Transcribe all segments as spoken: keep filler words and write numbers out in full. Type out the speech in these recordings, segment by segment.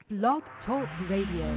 Blog Talk Radio.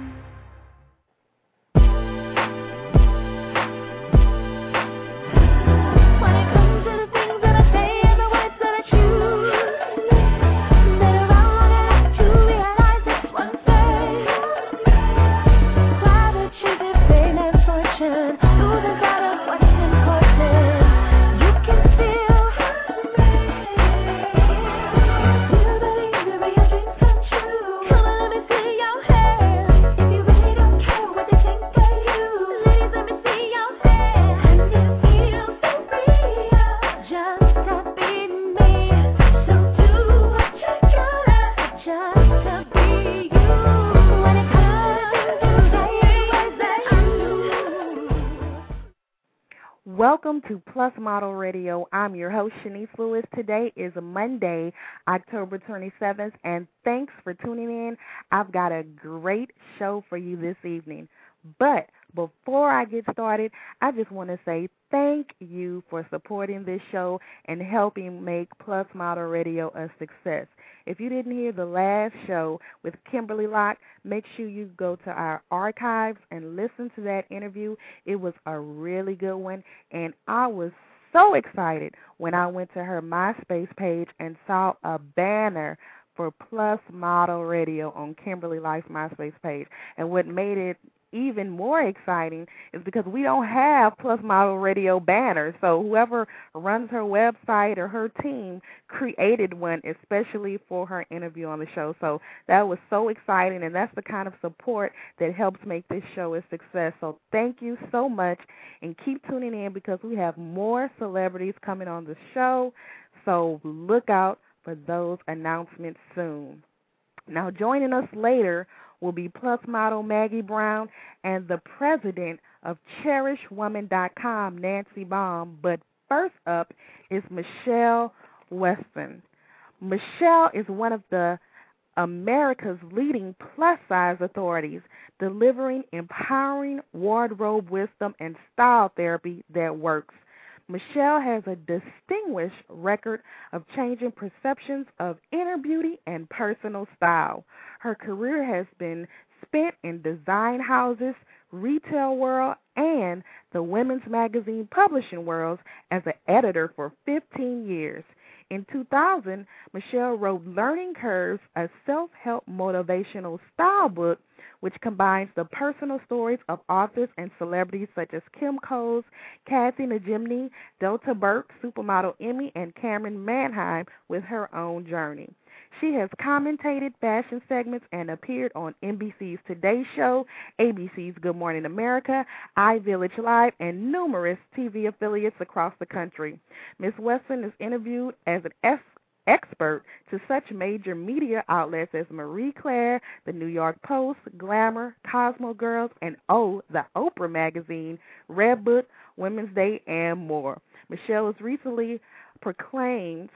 Welcome to Plus Model Radio. I'm your host, Shanice Lewis. Today is Monday, October twenty-seventh, and thanks for tuning in. I've got a great show for you this evening. But before I get started, I just want to say thank you for supporting this show and helping make Plus Model Radio a success. If you didn't hear the last show with Kimberly Locke, make sure you go to our archives and listen to that interview. It was a really good one, and I was so excited when I went to her MySpace page and saw a banner for Plus Model Radio on Kimberly Locke's MySpace page. And what made it even more exciting is because we don't have Plus Model Radio banners, so whoever runs her website or her team created one especially for her interview on the show. So that was so exciting, and that's the kind of support that helps make this show a success. So thank you so much, and keep tuning in because we have more celebrities coming on the show, so look out for those announcements soon. Now, joining us later will be Plus Model Maggie Brown and the president of Cherish Woman dot com, Nancy Baum. But first up is Michelle Weston. Michelle is one of the America's leading plus-size authorities, delivering empowering wardrobe wisdom and style therapy that works. Michelle has a distinguished record of changing perceptions of inner beauty and personal style. Her career has been spent in design houses, retail world, and the women's magazine publishing worlds as an editor for fifteen years. In two thousand, Michelle wrote Learning Curves, a self-help motivational style book which combines the personal stories of authors and celebrities such as Kim Coles, Kathy Najimy, Delta Burke, Supermodel Emmy, and Cameron Manheim with her own journey. She has commentated fashion segments and appeared on N B C's Today Show, A B C's Good Morning America, iVillage Live, and numerous T V affiliates across the country. Miz Weston is interviewed as an S expert to such major media outlets as Marie Claire, the New York Post, Glamour, Cosmo Girls, and oh, the Oprah magazine, Redbook, Women's Day, and more. Michelle was recently proclaimed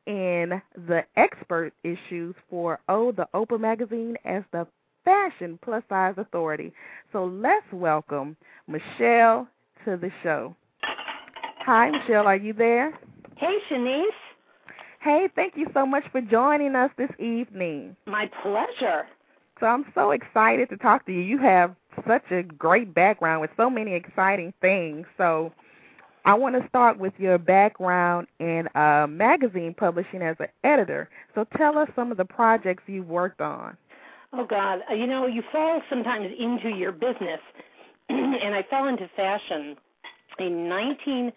in the expert issues for Oh, the Oprah magazine as the fashion plus-size authority. So let's welcome Michelle to the show. Hi, Michelle, are you there? Hey, Shanice. Hey, thank you so much for joining us this evening. My pleasure. So I'm so excited to talk to you. You have such a great background with so many exciting things. So I want to start with your background in uh, magazine publishing as an editor. So tell us some of the projects you've worked on. Oh, God. You know, you fall sometimes into your business, and I fell into fashion in nineteen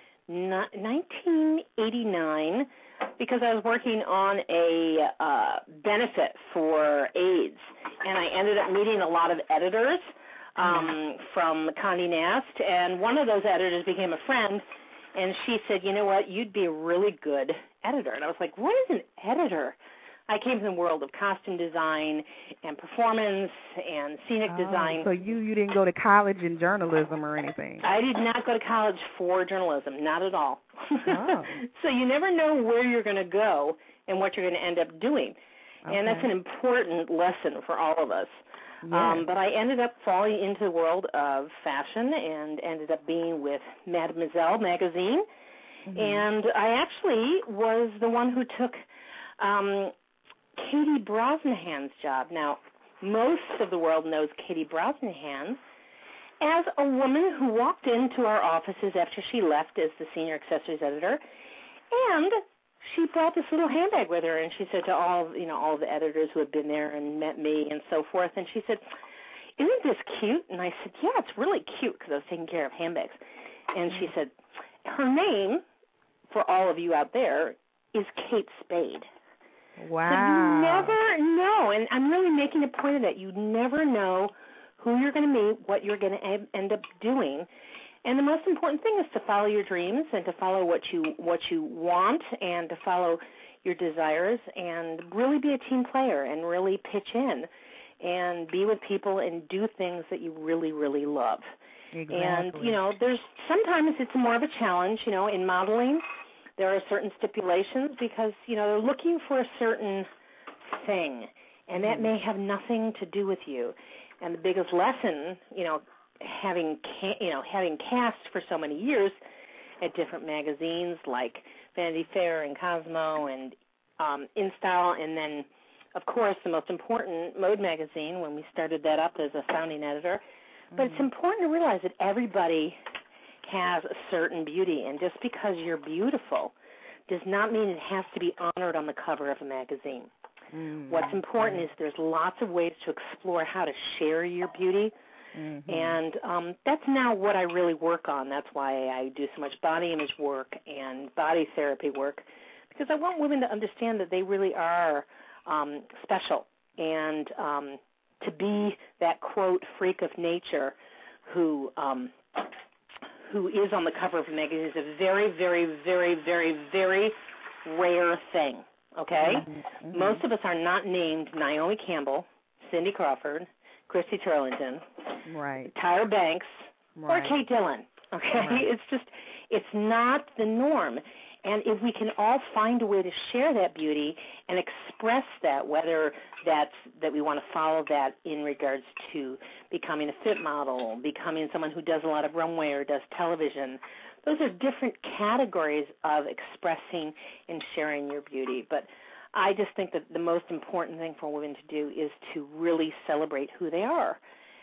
eighty-nine because I was working on a uh, benefit for AIDS, and I ended up meeting a lot of editors um, from Condé Nast, and one of those editors became a friend, and she said, you know what, you'd be a really good editor. And I was like, what is an editor? I came from the world of costume design and performance and scenic oh, design. So you, you didn't go to college in journalism or anything? I did not go to college for journalism, not at all. Oh. So you never know where you're going to go and what you're going to end up doing. Okay. And that's an important lesson for all of us. Yes. Um, but I ended up falling into the world of fashion and ended up being with Mademoiselle magazine. Mm-hmm. And I actually was the one who took um, Katie Brosnahan's job. Now, most of the world knows Katie Brosnahan as a woman who walked into our offices after she left as the senior accessories editor, and she brought this little handbag with her, and she said to all, you know, all the editors who had been there and met me and so forth, and she said, "Isn't this cute?" And I said, "Yeah, it's really cute," because I was taking care of handbags. And she said, "Her name, for all of you out there, is Kate Spade." Wow. So you never know, and I'm really making a point of that. You never know who you're going to meet, what you're going to end up doing. And the most important thing is to follow your dreams and to follow what you what you want and to follow your desires and really be a team player and really pitch in and be with people and do things that you really, really love. Exactly. And, you know, there's sometimes it's more of a challenge, you know, in modeling. There are certain stipulations because, you know, they're looking for a certain thing, and that may have nothing to do with you. And the biggest lesson, you know, having ca- you know having cast for so many years at different magazines like Vanity Fair and Cosmo and um, InStyle, and then, of course, the most important, Mode magazine, when we started that up as a founding editor. Mm-hmm. But it's important to realize that everybody has a certain beauty, and just because you're beautiful does not mean it has to be honored on the cover of a magazine. Mm-hmm. What's important is there's lots of ways to explore how to share your beauty, mm-hmm. and um, that's now what I really work on. That's why I do so much body image work and body therapy work, because I want women to understand that they really are um, special, and um, to be that, quote, freak of nature who um, who is on the cover of a magazine is a very, very, very, very, very rare thing, okay? Mm-hmm. Most of us are not named Naomi Campbell, Cindy Crawford, Christy Turlington, right. Tyra Banks, right. or Kate Dillon, okay? Right. It's just, it's not the norm. And if we can all find a way to share that beauty and express that, whether that's that we want to follow that in regards to becoming a fit model, becoming someone who does a lot of runway or does television, those are different categories of expressing and sharing your beauty. But I just think that the most important thing for women to do is to really celebrate who they are.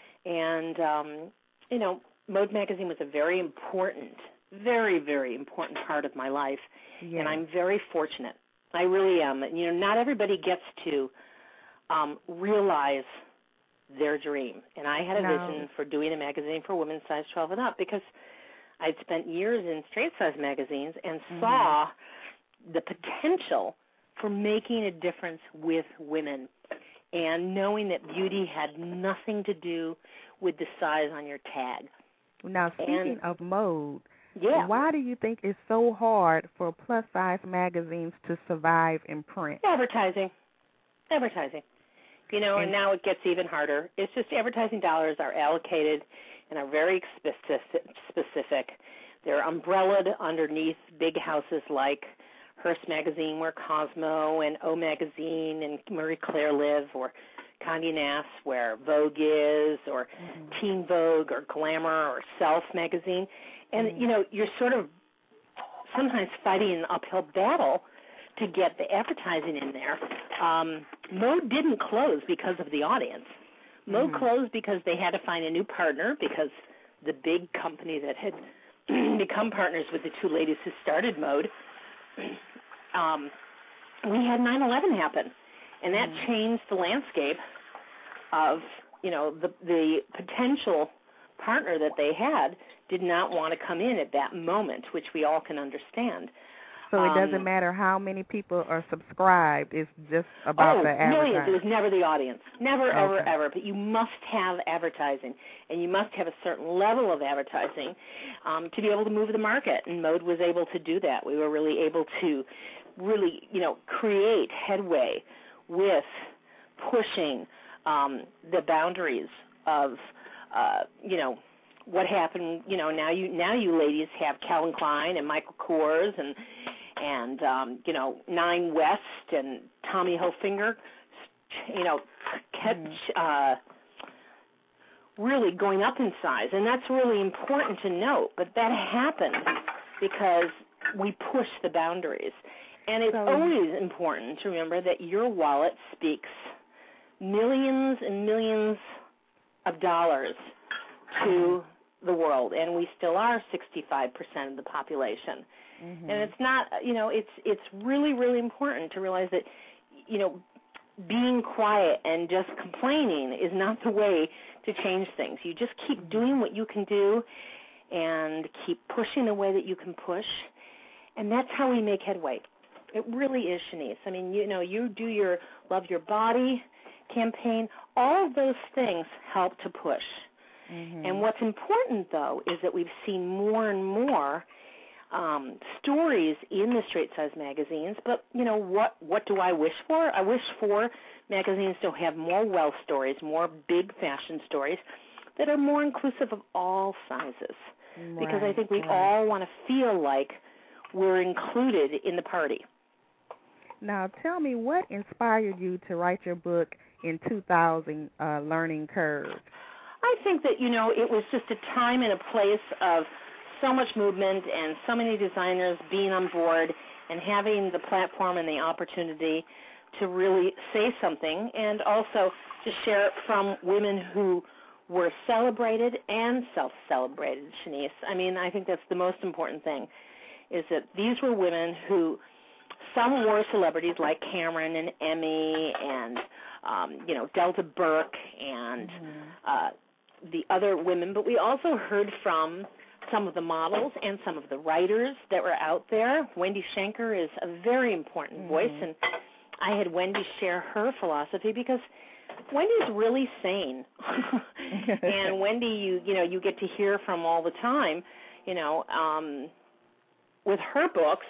And, um, you know, Mode Magazine was a very important very, very important part of my life, yes. And I'm very fortunate. I really am. You know, not everybody gets to um, realize their dream, and I had a no. vision for doing a magazine for women size twelve and up because I'd spent years in straight-size magazines and mm-hmm. saw the potential for making a difference with women and knowing that beauty had nothing to do with the size on your tag. Now, speaking and, of mode, yeah. why do you think it's so hard for plus-size magazines to survive in print? Advertising. Advertising. You know, and, and now it gets even harder. It's just advertising dollars are allocated and are very specific. They're umbrellaed underneath big houses like Hearst Magazine, where Cosmo and O Magazine and Marie Claire live, or Condé Nast, where Vogue is, or mm-hmm. Teen Vogue, or Glamour, or Self Magazine. And, mm-hmm. you know, you're sort of sometimes fighting an uphill battle to get the advertising in there. Um, Mode didn't close because of the audience. Mode mm-hmm. closed because they had to find a new partner because the big company that had become partners with the two ladies who started Mode, um, we had nine eleven happen. And that mm-hmm. changed the landscape of, you know, the the potential partner that they had did not want to come in at that moment, which we all can understand. So it doesn't um, matter how many people are subscribed. It's just about oh, the advertising. millions. It was never the audience. Never, okay. ever, ever. But you must have advertising, and you must have a certain level of advertising um, to be able to move the market. And Mode was able to do that. We were really able to really, you know, create headway with pushing um, the boundaries of, uh, you know, what happened. You know, now you now you ladies have Calvin Klein and Michael Kors and and um, you know Nine West and Tommy Hilfiger, you know, catch, uh, really going up in size, and that's really important to note. But that happened because we pushed the boundaries. And it's so, always important to remember that your wallet speaks millions and millions of dollars to the world, and we still are sixty-five percent of the population. Mm-hmm. And it's not, you know, it's it's really, really important to realize that, you know, being quiet and just complaining is not the way to change things. You just keep doing what you can do and keep pushing the way that you can push, and that's how we make headway. It really is, Shanice. I mean, you know, you do your Love Your Body campaign. All of those things help to push. Mm-hmm. And what's important, though, is that we've seen more and more um, stories in the straight size magazines. But, you know, what, what do I wish for? I wish for magazines to have more wealth stories, more big fashion stories that are more inclusive of all sizes. Right, because I think we right. all want to feel like we're included in the party. Now, tell me, what inspired you to write your book in two thousand, uh, Learning Curves? I think that, you know, it was just a time and a place of so much movement and so many designers being on board and having the platform and the opportunity to really say something, and also to share it from women who were celebrated and self-celebrated, Shanice. I mean, I think that's the most important thing, is that these were women who, some were celebrities like Cameron and Emmy and, um, you know, Delta Burke and mm-hmm. uh, the other women, but we also heard from some of the models and some of the writers that were out there. Wendy Shanker is a very important mm-hmm. voice, and I had Wendy share her philosophy because Wendy's really sane. And Wendy, you you know, you get to hear from all the time, you know, um, with her books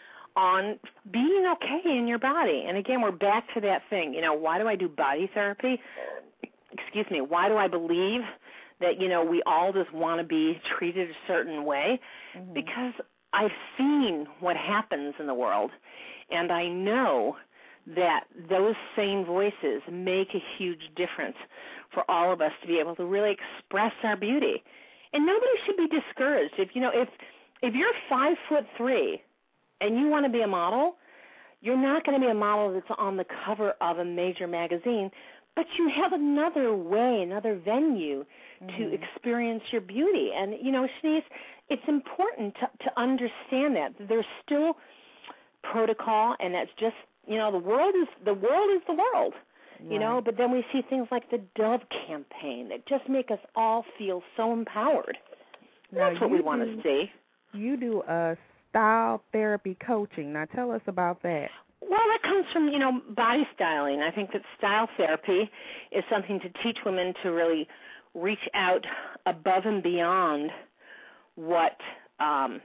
on being okay in your body. And again, we're back to that thing, you know, why do I do body therapy? Excuse me, why do I believe that, you know, we all just want to be treated a certain way? Mm-hmm. Because I've seen what happens in the world, and I know that those same voices make a huge difference for all of us to be able to really express our beauty. And nobody should be discouraged. If, you know, if if you're five foot three and you want to be a model, you're not going to be a model that's on the cover of a major magazine, but you have another way, another venue mm-hmm. to experience your beauty. And, you know, Shanice, it's important to, to understand that. There's still protocol, and that's just, you know, the world is the world is the world, right. you know, but then we see things like the Dove campaign that just make us all feel so empowered. Now, that's what we want to see. You do a style therapy coaching. Now, tell us about that. Well, that comes from, you know, body styling. I think that style therapy is something to teach women to really reach out above and beyond what um,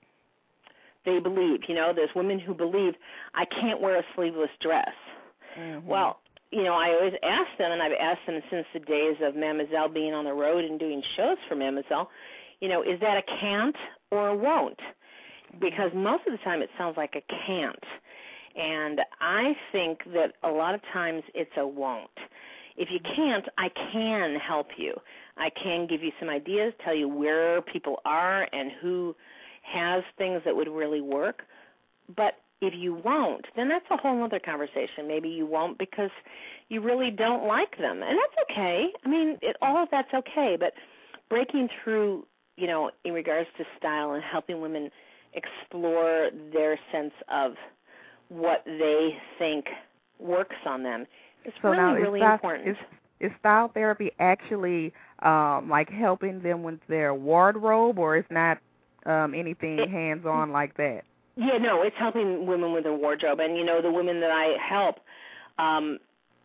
they believe. You know, there's women who believe, I can't wear a sleeveless dress. Mm-hmm. Well, you know, I always ask them, and I've asked them since the days of Mademoiselle being on the road and doing shows for Mademoiselle, you know, is that a can't or a won't? Because most of the time it sounds like a can't. And I think that a lot of times it's a won't. If you can't, I can help you. I can give you some ideas, tell you where people are and who has things that would really work. But if you won't, then that's a whole other conversation. Maybe you won't because you really don't like them. And that's okay. I mean, it, all of that's okay. But breaking through, you know, in regards to style and helping women explore their sense of what they think works on them is so really, now, really style, important. Is, is style therapy actually um, like helping them with their wardrobe, or is not um, anything it, hands-on like that? Yeah, no, it's helping women with their wardrobe. And, you know, the women that I help um,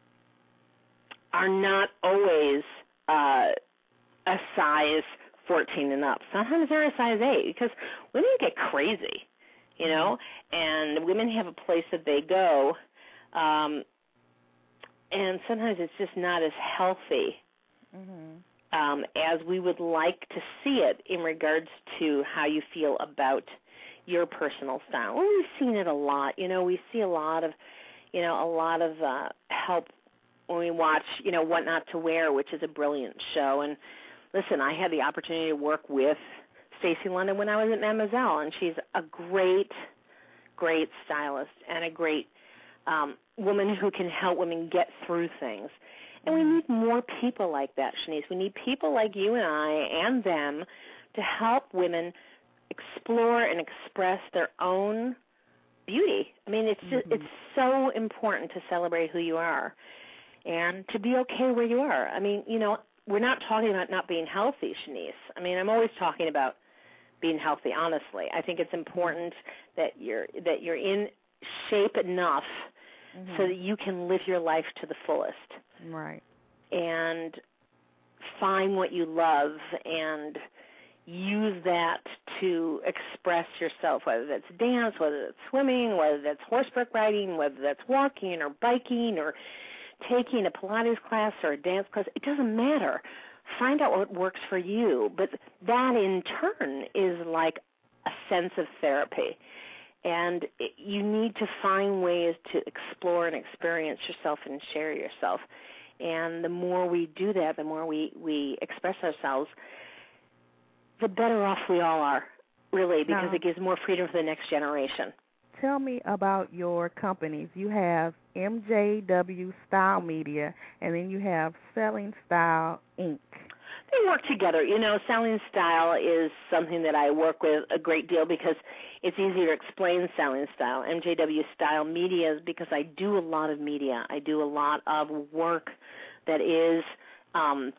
are not always uh, a size fourteen and up. Sometimes they're a size eight because women get crazy. You know, and women have a place that they go, um, and sometimes it's just not as healthy mm-hmm. um, as we would like to see it in regards to how you feel about your personal style. Well, we've seen it a lot. You know, we see a lot of, you know, a lot of uh, help when we watch, you know, What Not to Wear, which is a brilliant show. And listen, I had the opportunity to work with Stacey London when I was at Mademoiselle, and she's a great, great stylist and a great um, woman who can help women get through things. And we need more people like that, Shanice. We need people like you and I and them to help women explore and express their own beauty. I mean, it's just, mm-hmm. it's so important to celebrate who you are and to be okay where you are. I mean, you know, we're not talking about not being healthy, Shanice. I mean, I'm always talking about being healthy, honestly. I think it's important that you're that you're in shape enough mm-hmm. so that you can live your life to the fullest. Right. And find what you love and use that to express yourself, whether that's dance, whether that's swimming, whether that's horseback riding, whether that's walking or biking or taking a Pilates class or a dance class. It doesn't matter. Find out what works for you. But that, in turn, is like a sense of therapy. And it, you need to find ways to explore and experience yourself and share yourself. And the more we do that, the more we, we express ourselves, the better off we all are, really, because now, it gives more freedom for the next generation. Tell me about your companies. You have M J W Style Media, and then you have Selling Style, Incorporated. They work together. You know, Selling Style is something that I work with a great deal because it's easier to explain Selling Style. M J W Style Media is because I do a lot of media. I do a lot of work that is um,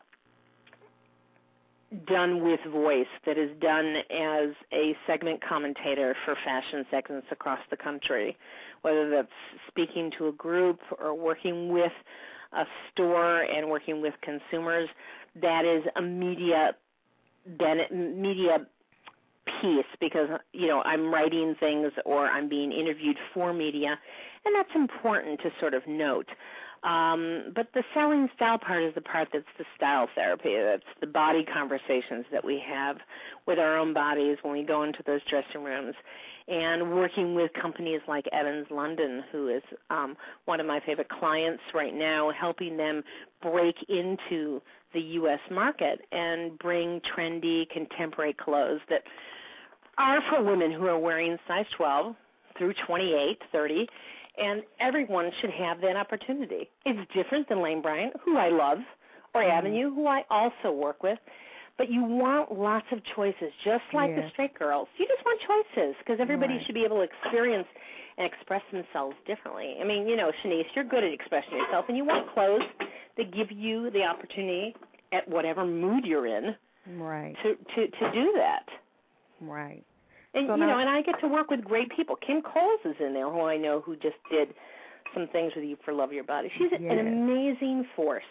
done with voice, that is done as a segment commentator for fashion segments across the country, whether that's speaking to a group or working with a store and working with consumers. That is a media media piece because, you know, I'm writing things or I'm being interviewed for media, and that's important to sort of note. Um, but the Selling Style part is the part that's the style therapy. That's the body conversations that we have with our own bodies when we go into those dressing rooms, and working with companies like Evans London, who is um, one of my favorite clients right now, helping them break into the U S market and bring trendy, contemporary clothes that are for women who are wearing size twelve through twenty-eight, thirty, and everyone should have that opportunity. It's different than Lane Bryant, who I love, or mm. Avenue, who I also work with, but you want lots of choices, just like yes. the straight girls. You just want choices because everybody right. should be able to experience and express themselves differently. I mean, you know, Shanice, you're good at expressing yourself, and you want clothes that give you the opportunity at whatever mood you're in right. to, to, to do that. Right. And, so you now, know, and I get to work with great people. Kim Coles is in there, who I know who just did some things with you for Love Your Body. She's yes. an amazing force.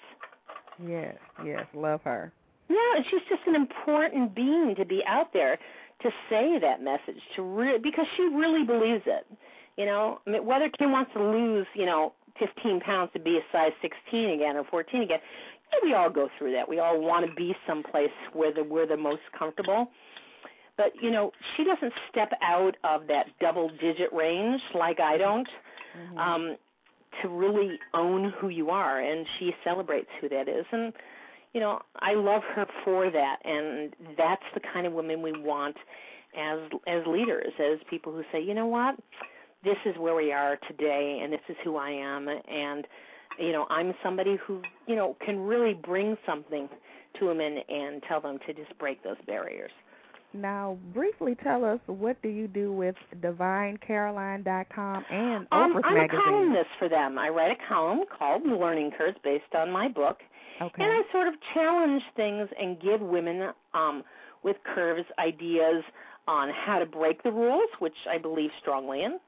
Yes, yes, love her. Yeah, and she's just an important being to be out there to say that message, to re- because she really believes it. You know, I mean, whether Kim wants to lose, you know, fifteen pounds to be a size sixteen again or fourteen again, yeah, we all go through that. We all want to be someplace where the, we're the most comfortable. But, you know, she doesn't step out of that double-digit range like I don't mm-hmm. um, to really own who you are, and she celebrates who that is. And, you know, I love her for that, and that's the kind of women we want as as leaders, as people who say, you know what, this is where we are today, and this is who I am, and, you know, I'm somebody who, you know, can really bring something to women and tell them to just break those barriers. Now, briefly tell us, what do you do with Divine Caroline dot com and um, Oprah's I'm Magazine? I'm a columnist for them. I write a column called Learning Curves based on my book. Okay. And I sort of challenge things and give women um, with curves ideas on how to break the rules, which I believe strongly in,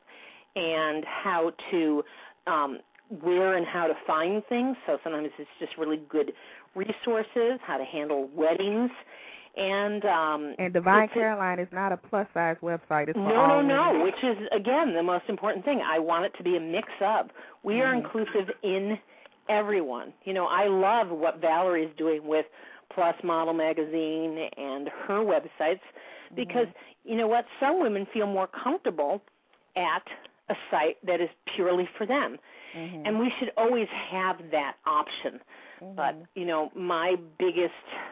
and how to um, where and how to find things. So sometimes it's just really good resources, how to handle weddings. And um, and Divine Caroline is not a plus-size website. It's for no, all no, women. no, which is, again, the most important thing. I want it to be a mix-up. We mm-hmm. are inclusive in everyone. You know, I love what Valerie's doing with Plus Model Magazine and her websites because, mm-hmm. you know what, some women feel more comfortable at a site that is purely for them. Mm-hmm. And we should always have that option. Mm-hmm. But, you know, my biggest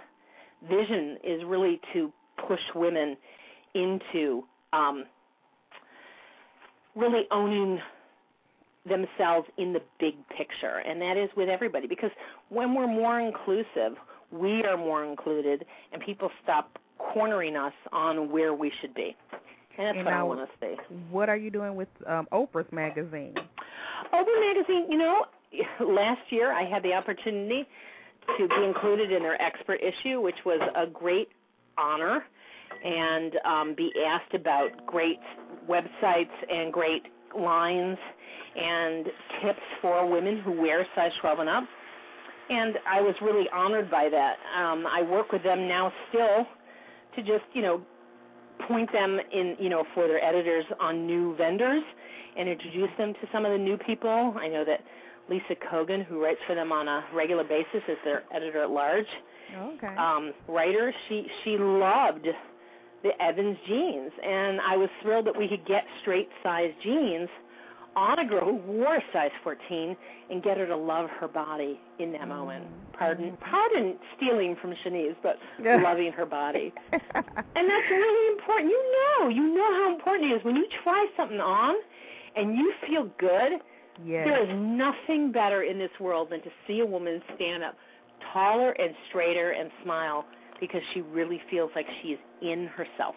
vision is really to push women into um, really owning themselves in the big picture, and that is with everybody. Because when we're more inclusive, we are more included, and people stop cornering us on where we should be. And that's and what now, I want to see. What are you doing with um, Oprah's magazine? Oprah magazine, you know, last year I had the opportunity to be included in their expert issue, which was a great honor, and um, be asked about great websites and great lines and tips for women who wear size twelve and up. And I was really honored by that. Um, I work with them now still to just, you know, point them in, you know, for their editors on new vendors and introduce them to some of the new people. I know that Lisa Kogan, who writes for them on a regular basis, is their editor-at-large okay. um, writer. She she loved the Evans jeans, and I was thrilled that we could get straight-size jeans on a girl who wore a size fourteen and get her to love her body in that moment. Pardon, pardon stealing from Shanice, but loving her body. And that's really important. You know, you know how important it is when you try something on and you feel good. Yes. There is nothing better in this world than to see a woman stand up taller and straighter and smile because she really feels like she is in herself.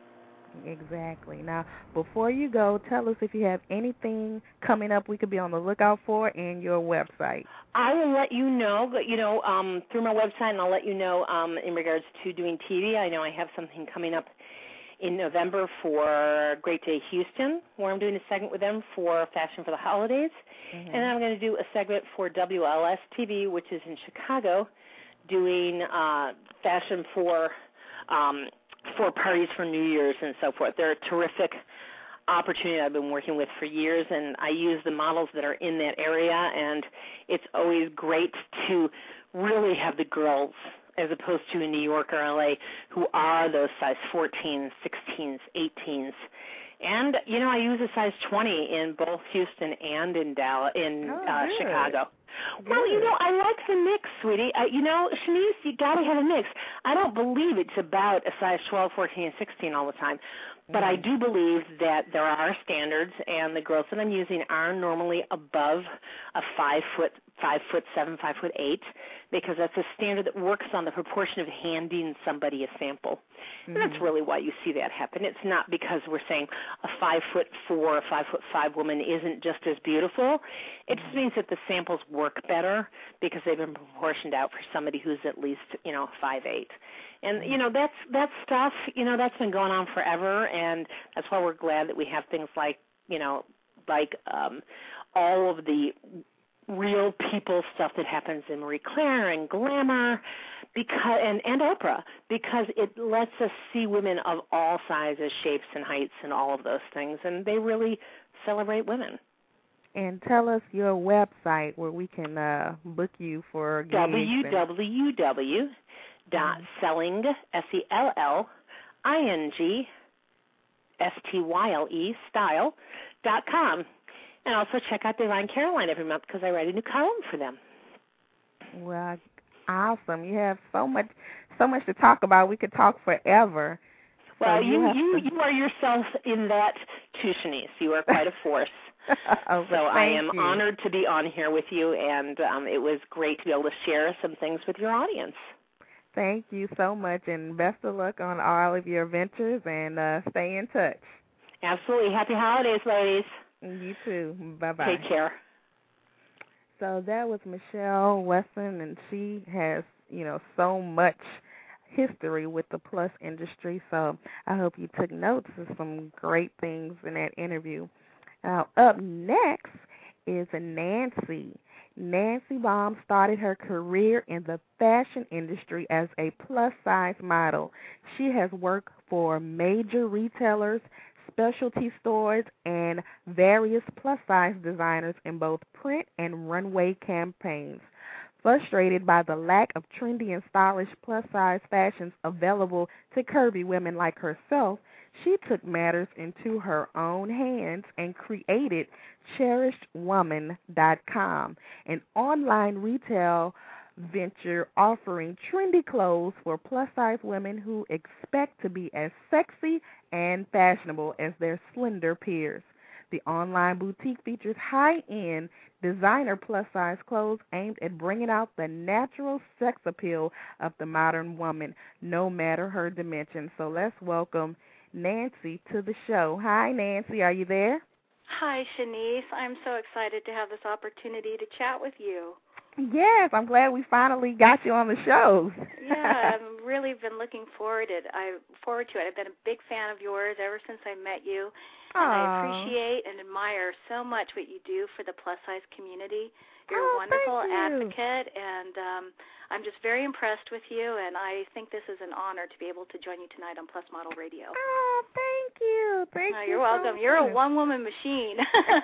Exactly. Now, before you go, tell us if you have anything coming up we could be on the lookout for in your website. I will let you know, you know, um, through my website, and I'll let you know um, in regards to doing T V. I know I have something coming up in November for Great Day Houston, where I'm doing a segment with them for Fashion for the Holidays. Mm-hmm. And then I'm going to do a segment for W L S T V, which is in Chicago, doing uh, fashion for um, for parties for New Year's and so forth. They're a terrific opportunity I've been working with for years, and I use the models that are in that area, and it's always great to really have the girls, as opposed to in New York or L A, who are those size fourteens, sixteens, eighteens. And, you know, I use a size twenty in both Houston and in Dallas, in oh, uh, Chicago. Good. Well, you know, I like the mix, sweetie. Uh, you know, Shanice, you got to have a mix. I don't believe it's about a size twelve, fourteen, and sixteen all the time. But I do believe that there are standards, and the girls that I'm using are normally above a five foot, five foot seven, five foot eight, because that's a standard that works on the proportion of handing somebody a sample. Mm-hmm. And that's really why you see that happen. It's not because we're saying a five foot four, or five foot five woman isn't just as beautiful. It just means that the samples work better because they've been proportioned out for somebody who's at least, you know, five eight. And, you know, that's that stuff, you know, that's been going on forever, and that's why we're glad that we have things like, you know, like um, all of the real people stuff that happens in Marie Claire and Glamour because and, and Oprah, because it lets us see women of all sizes, shapes, and heights and all of those things, and they really celebrate women. And tell us your website where we can uh, book you for gigs. W W W dot selling, S E L L I N G S T Y L E, style, dot com. And also check out Divine Caroline every month because I write a new column for them. Well, awesome. You have so much so much to talk about. We could talk forever. Well, so you you, you, to... you are yourself in that too, Shanice. You are quite a force. oh, so I am you. honored to be on here with you, and um, it was great to be able to share some things with your audience. Thank you so much, and best of luck on all of your ventures, and uh, stay in touch. Absolutely. Happy holidays, ladies. You too. Bye-bye. Take care. So that was Michelle Wesson, and she has, you know, so much history with the plus industry, so I hope you took notes of some great things in that interview. Now, up next is Nancy. Nancy Baum started her career in the fashion industry as a plus-size model. She has worked for major retailers, specialty stores, and various plus-size designers in both print and runway campaigns. Frustrated by the lack of trendy and stylish plus-size fashions available to curvy women like herself, she took matters into her own hands and created cherished woman dot com, an online retail venture offering trendy clothes for plus-size women who expect to be as sexy and fashionable as their slender peers. The online boutique features high-end designer plus-size clothes aimed at bringing out the natural sex appeal of the modern woman, no matter her dimensions. So let's welcome Nancy to the show. Hi, Nancy. Are you there? Hi, Shanice. I'm so excited to have this opportunity to chat with you. Yes, I'm glad we finally got you on the show. Yeah, I've really been looking forward it. I forward to it. I've been a big fan of yours ever since I met you, and Aww. I appreciate and admire so much what you do for the plus-size community. You're oh, a wonderful thank you. advocate, and um, I'm just very impressed with you, and I think this is an honor to be able to join you tonight on Plus Model Radio. Oh, thank you. Thank oh, you. You're welcome. So you're much. a one-woman machine.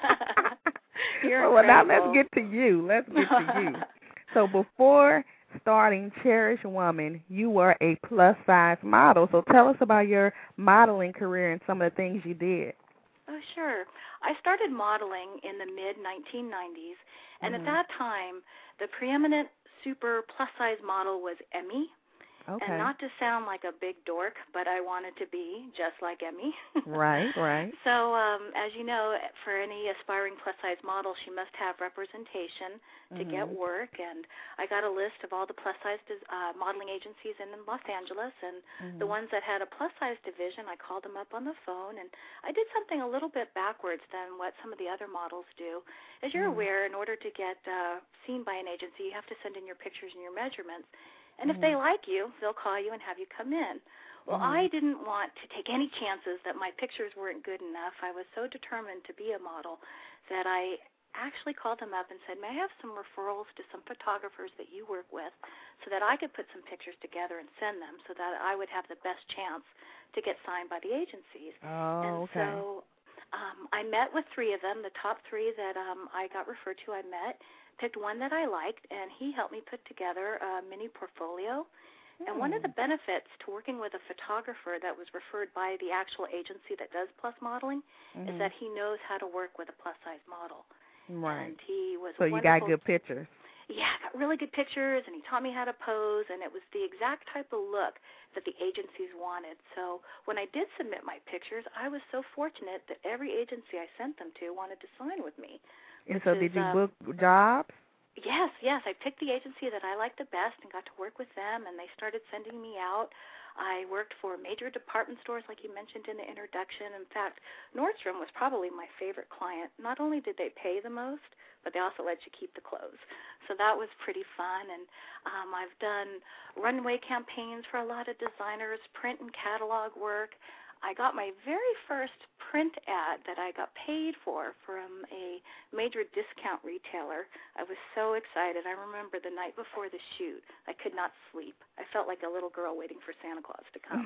You're well, now incredible. let's get to you. Let's get to you. So before starting Cherish Woman, you were a plus-size model. So tell us about your modeling career and some of the things you did. Oh, sure. I started modeling in the mid nineteen nineties, and mm-hmm. at that time, the preeminent super plus-size model was Emmy. Okay. And not to sound like a big dork, but I wanted to be just like Emmy. Right, right. So, um, as you know, for any aspiring plus-size model, she must have representation to mm-hmm. get work. And I got a list of all the plus-size uh, modeling agencies in Los Angeles, and mm-hmm. the ones that had a plus-size division, I called them up on the phone, and I did something a little bit backwards than what some of the other models do. As you're mm-hmm. aware, in order to get uh, seen by an agency, you have to send in your pictures and your measurements. And mm-hmm. if they like you, they'll call you and have you come in. Well, mm-hmm. I didn't want to take any chances that my pictures weren't good enough. I was so determined to be a model that I actually called them up and said, may I have some referrals to some photographers that you work with so that I could put some pictures together and send them so that I would have the best chance to get signed by the agencies. Oh, and okay. so um, I met with three of them, the top three that um, I got referred to, I met. Picked one that I liked, and he helped me put together a mini portfolio. Mm. And one of the benefits to working with a photographer that was referred by the actual agency that does plus modeling mm-hmm. is that he knows how to work with a plus-size model. Right. And he was so wonderful. You got good pictures. Yeah, I got really good pictures, and he taught me how to pose, and it was the exact type of look that the agencies wanted. So when I did submit my pictures, I was so fortunate that every agency I sent them to wanted to sign with me. And so is, did you um, book jobs? Yes, yes. I picked the agency that I liked the best and got to work with them, and they started sending me out. I worked for major department stores, like you mentioned in the introduction. In fact, Nordstrom was probably my favorite client. Not only did they pay the most, but they also let you keep the clothes. So that was pretty fun. And um, I've done runway campaigns for a lot of designers, print and catalog work. I got my very first print ad that I got paid for from a major discount retailer. I was so excited. I remember the night before the shoot, I could not sleep. I felt like a little girl waiting for Santa Claus to come.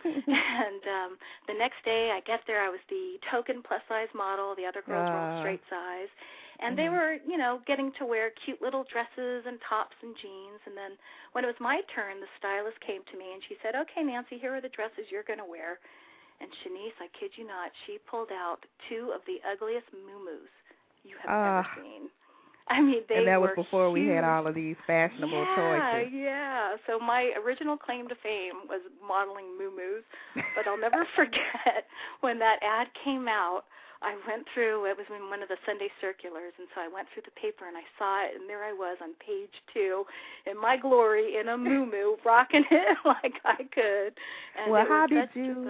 and um, the next day I get there, I was the token plus-size model. The other girls uh, were all straight size. And mm-hmm. they were, you know, getting to wear cute little dresses and tops and jeans. And then when it was my turn, the stylist came to me and she said, okay, Nancy, here are the dresses you're going to wear. And Shanice, I kid you not, she pulled out two of the ugliest muumuus you have uh, ever seen. I mean, they were And that were was before huge. we had all of these fashionable yeah, choices. Yeah, yeah. So my original claim to fame was modeling muumuus. But I'll never forget when that ad came out, I went through, it was in one of the Sunday circulars, and so I went through the paper and I saw it, and there I was on page two in my glory in a muumuu, rocking it like I could. And well, it how was did you...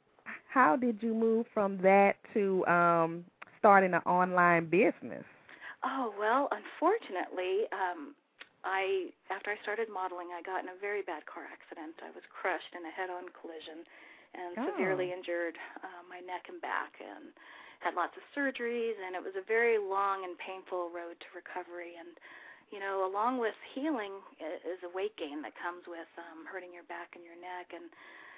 How did you move from that to um, starting an online business? Oh, well, unfortunately, um, I after I started modeling, I got in a very bad car accident. I was crushed in a head-on collision and oh. severely injured uh, my neck and back and had lots of surgeries, and it was a very long and painful road to recovery. And, you know, along with healing is a weight gain that comes with um, hurting your back and your neck. And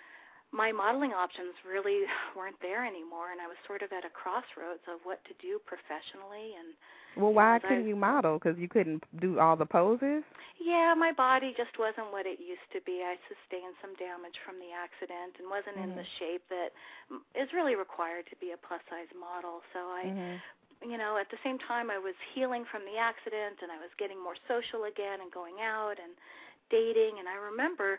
my modeling options really weren't there anymore, and I was sort of at a crossroads of what to do professionally. And well, why you know, couldn't I, you model? Because you couldn't do all the poses? Yeah, my body just wasn't what it used to be. I sustained some damage from the accident and wasn't mm-hmm. in the shape that is really required to be a plus-size model. So I, mm-hmm. you know, at the same time I was healing from the accident, and I was getting more social again and going out and dating, and I remember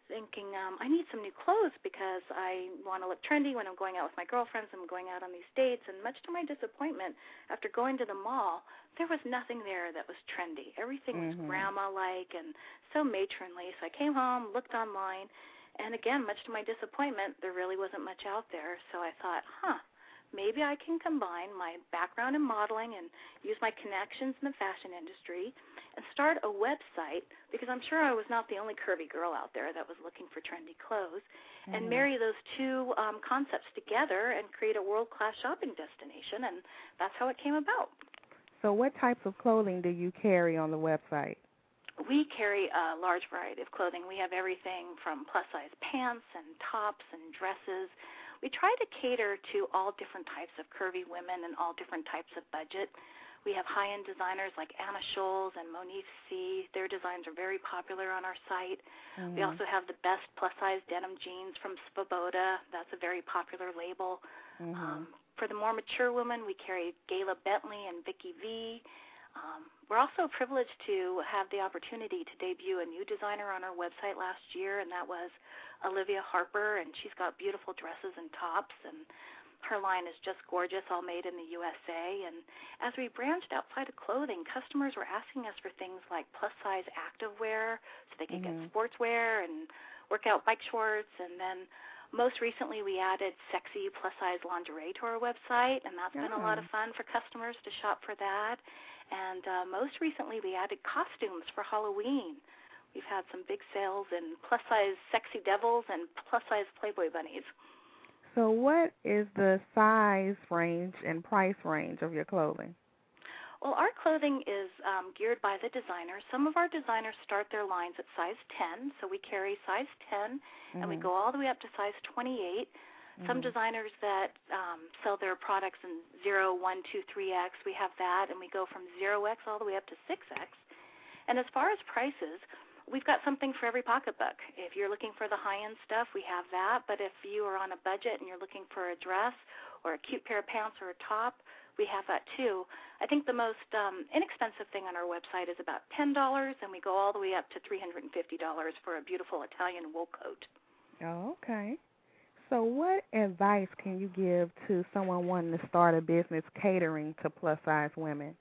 thinking um, I need some new clothes because I want to look trendy when I'm going out with my girlfriends. I'm going out on these dates, and much to my disappointment, after going to the mall, there was nothing there that was trendy. Everything was mm-hmm. grandma-like and so matronly. So I came home, looked online, and again, much to my disappointment, there really wasn't much out there. So I thought, huh, maybe I can combine my background in modeling and use my connections in the fashion industry and start a website, because I'm sure I was not the only curvy girl out there that was looking for trendy clothes, mm-hmm. and marry those two um, concepts together and create a world-class shopping destination, and that's how it came about. So what types of clothing do you carry on the website? We carry a large variety of clothing. We have everything from plus-size pants and tops and dresses. We try to cater to all different types of curvy women and all different types of budget. We have high-end designers like Anna Scholes and Monique C. Their designs are very popular on our site. Mm-hmm. We also have the best plus-size denim jeans from Svoboda. That's a very popular label. Mm-hmm. Um, for the more mature women, we carry Gayla Bentley and Vicky V. Um, we're also privileged to have the opportunity to debut a new designer on our website last year, and that was Olivia Harper, and she's got beautiful dresses and tops, and her line is just gorgeous, all made in the U S A. And as we branched outside of clothing, customers were asking us for things like plus-size activewear so they could mm-hmm. get sportswear and workout bike shorts. And then most recently we added sexy plus-size lingerie to our website, and that's yeah. been a lot of fun for customers to shop for that. And uh, most recently we added costumes for Halloween. We've had some big sales in plus-size sexy devils and plus-size Playboy bunnies. So what is the size range and price range of your clothing? Well, our clothing is um, geared by the designer. Some of our designers start their lines at size ten, so we carry size ten, mm-hmm. and we go all the way up to size twenty-eight. Mm-hmm. Some designers that um, sell their products in zero, one, two, three X, we have that, and we go from zero X all the way up to six X. And as far as prices, we've got something for every pocketbook. If you're looking for the high-end stuff, we have that. But if you are on a budget and you're looking for a dress or a cute pair of pants or a top, we have that too. I think the most um, inexpensive thing on our website is about ten dollars, and we go all the way up to three hundred fifty dollars for a beautiful Italian wool coat. Oh, okay. So what advice can you give to someone wanting to start a business catering to plus-size women?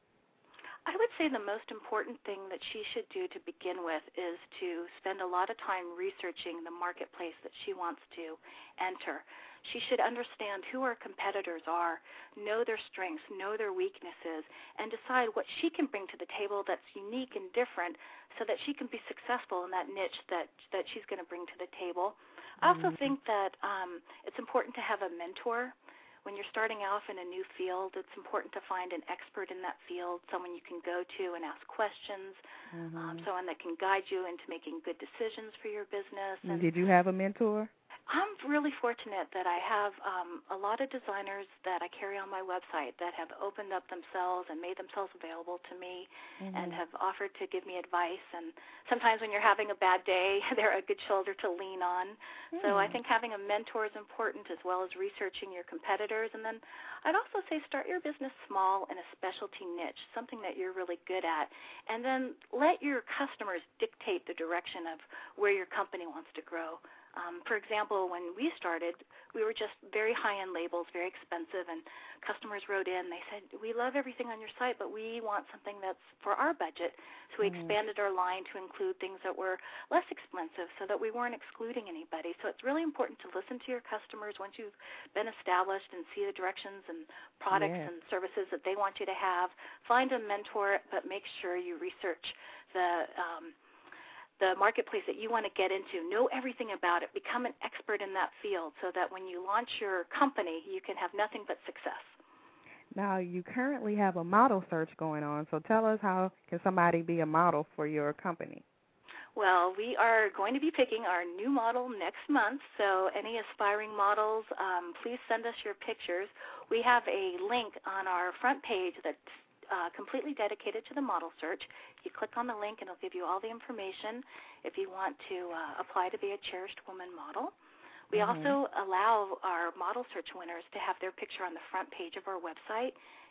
I would say the most important thing that she should do to begin with is to spend a lot of time researching the marketplace that she wants to enter. She should understand who her competitors are, know their strengths, know their weaknesses, and decide what she can bring to the table that's unique and different so that she can be successful in that niche that, that she's going to bring to the table. I also mm-hmm. think that um, it's important to have a mentor. When you're starting off in a new field, it's important to find an expert in that field, someone you can go to and ask questions, mm-hmm. um, someone that can guide you into making good decisions for your business. And did you have a mentor? I'm really fortunate that I have um, a lot of designers that I carry on my website that have opened up themselves and made themselves available to me mm-hmm. and have offered to give me advice. And sometimes when you're having a bad day, they're a good shoulder to lean on. Mm-hmm. So I think having a mentor is important, as well as researching your competitors. And then I'd also say start your business small in a specialty niche, something that you're really good at, and then let your customers dictate the direction of where your company wants to grow. Um, for example, when we started, we were just very high-end labels, very expensive, and customers wrote in. They said, we love everything on your site, but we want something that's for our budget. So we mm-hmm. expanded our line to include things that were less expensive so that we weren't excluding anybody. So it's really important to listen to your customers once you've been established and see the directions and products yeah. and services that they want you to have. Find a mentor, but make sure you research the um, the marketplace that you want to get into. Know everything about it. Become an expert in that field so that when you launch your company, you can have nothing but success. Now, you currently have a model search going on, so tell us, how can somebody be a model for your company? Well, we are going to be picking our new model next month, so any aspiring models, um, please send us your pictures. We have a link on our front page that's Uh, completely dedicated to the model search. You click on the link and it'll give you all the information if you want to uh, apply to be a Cherished Woman model. We mm-hmm. also allow our model search winners to have their picture on the front page of our website.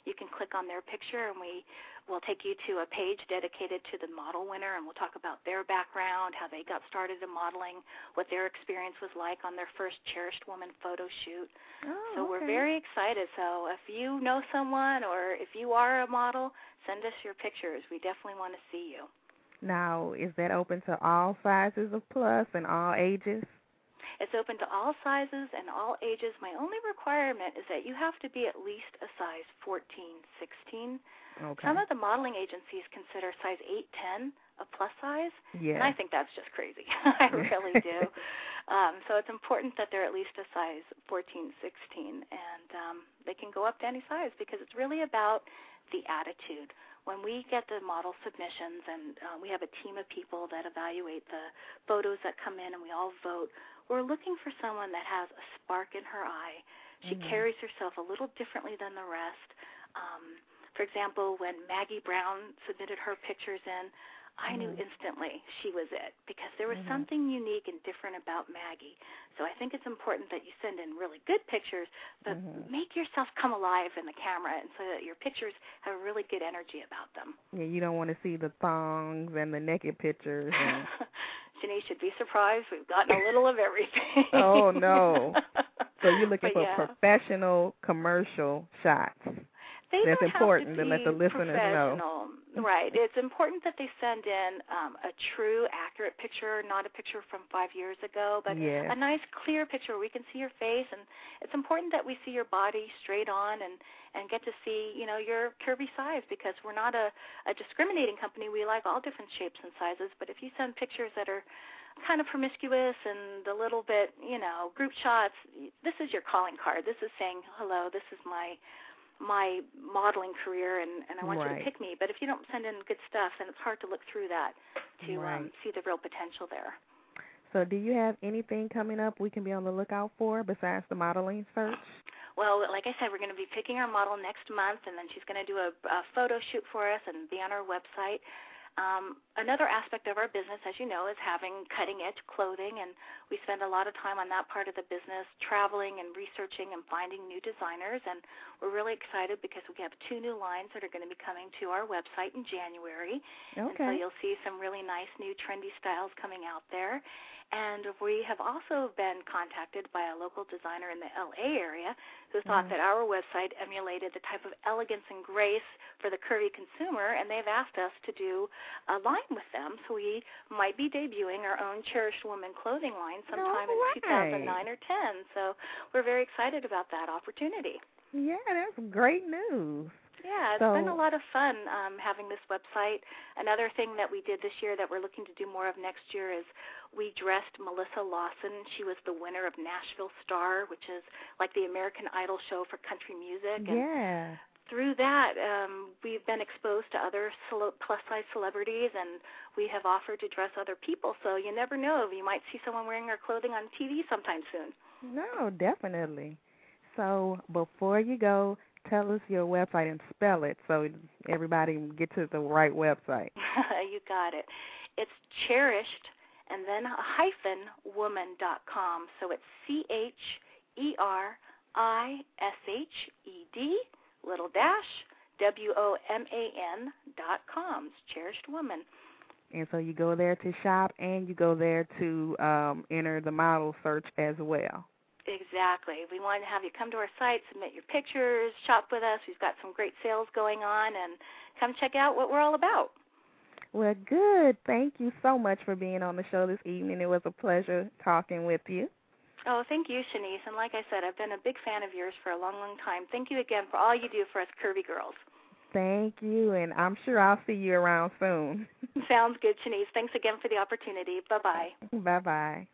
you can click on their picture, and we will take you to a page dedicated to the model winner, and we'll talk about their background, how they got started in modeling, what their experience was like on their first Cherished Woman photo shoot. Oh, so okay. we're very excited. So if you know someone or if you are a model, send us your pictures. We definitely want to see you. Now, is that open to all sizes of plus and all ages? It's open to all sizes and all ages. My only requirement is that you have to be at least a size fourteen, sixteen. Okay. Some of the modeling agencies consider size eight, ten a plus size, yeah. and I think that's just crazy. I really do. Um, so it's important that they're at least a size fourteen, sixteen, and um, they can go up to any size because it's really about the attitude. When we get the model submissions, and uh, we have a team of people that evaluate the photos that come in, and we all vote, we're looking for someone that has a spark in her eye. She mm-hmm. carries herself a little differently than the rest. Um, for example, when Maggie Brown submitted her pictures in, I mm-hmm. knew instantly she was it because there was mm-hmm. something unique and different about Maggie. So I think it's important that you send in really good pictures, but mm-hmm. make yourself come alive in the camera and so that your pictures have really good energy about them. Yeah, you don't want to see the thongs and the naked pictures. And... Shanice should be surprised. We've gotten a little of everything. Oh, no. So you're looking but for yeah. professional commercial shots. They That's don't important have to, to let the listeners know. Right. It's important that they send in um, a true, accurate picture, not a picture from five years ago, but yes. a nice, clear picture where we can see your face. And it's important that we see your body straight on and, and get to see, you know, your curvy size because we're not a, a discriminating company. We like all different shapes and sizes. But if you send pictures that are kind of promiscuous and a little bit, you know, group shots, this is your calling card. This is saying, hello, this is my my modeling career, and, and I want right. you to pick me. But if you don't send in good stuff, then it's hard to look through that to right. um, see the real potential there. So do you have anything coming up we can be on the lookout for besides the modeling search? Well, like I said, we're going to be picking our model next month, and then she's going to do a, a photo shoot for us and be on our website. Um, another aspect of our business, as you know, is having cutting-edge clothing, and we spend a lot of time on that part of the business, traveling and researching and finding new designers, and we're really excited because we have two new lines that are going to be coming to our website in January. Okay. And so you'll see some really nice new trendy styles coming out there. And we have also been contacted by a local designer in the L A area who thought mm. that our website emulated the type of elegance and grace for the curvy consumer, and they've asked us to do a line with them. So we might be debuting our own Cherished Woman clothing line sometime no in two thousand nine or ten. So we're very excited about that opportunity. Yeah, that's great news. Yeah, it's so, been a lot of fun um, having this website. Another thing that we did this year that we're looking to do more of next year is we dressed Melissa Lawson. She was the winner of Nashville Star, which is like the American Idol show for country music. And yeah. through that, um, we've been exposed to other cele- plus-size celebrities, and we have offered to dress other people. So you never know. You might see someone wearing our clothing on T V sometime soon. No, definitely. So before you go, tell us your website and spell it so everybody can get to the right website. You got it. It's cherished and then a hyphen woman dot com. So it's C H E R I S H E D little dash W O M A N dot com. It's Cherished Woman. And so you go there to shop and you go there to um, enter the model search as well. Exactly. We want to have you come to our site, submit your pictures, shop with us. We've got some great sales going on, and come check out what we're all about. Well, good. Thank you so much for being on the show this evening. It was a pleasure talking with you. Oh, thank you, Shanice. And like I said, I've been a big fan of yours for a long, long time. Thank you again for all you do for us curvy girls. Thank you, and I'm sure I'll see you around soon. Sounds good, Shanice. Thanks again for the opportunity. Bye-bye. Bye-bye.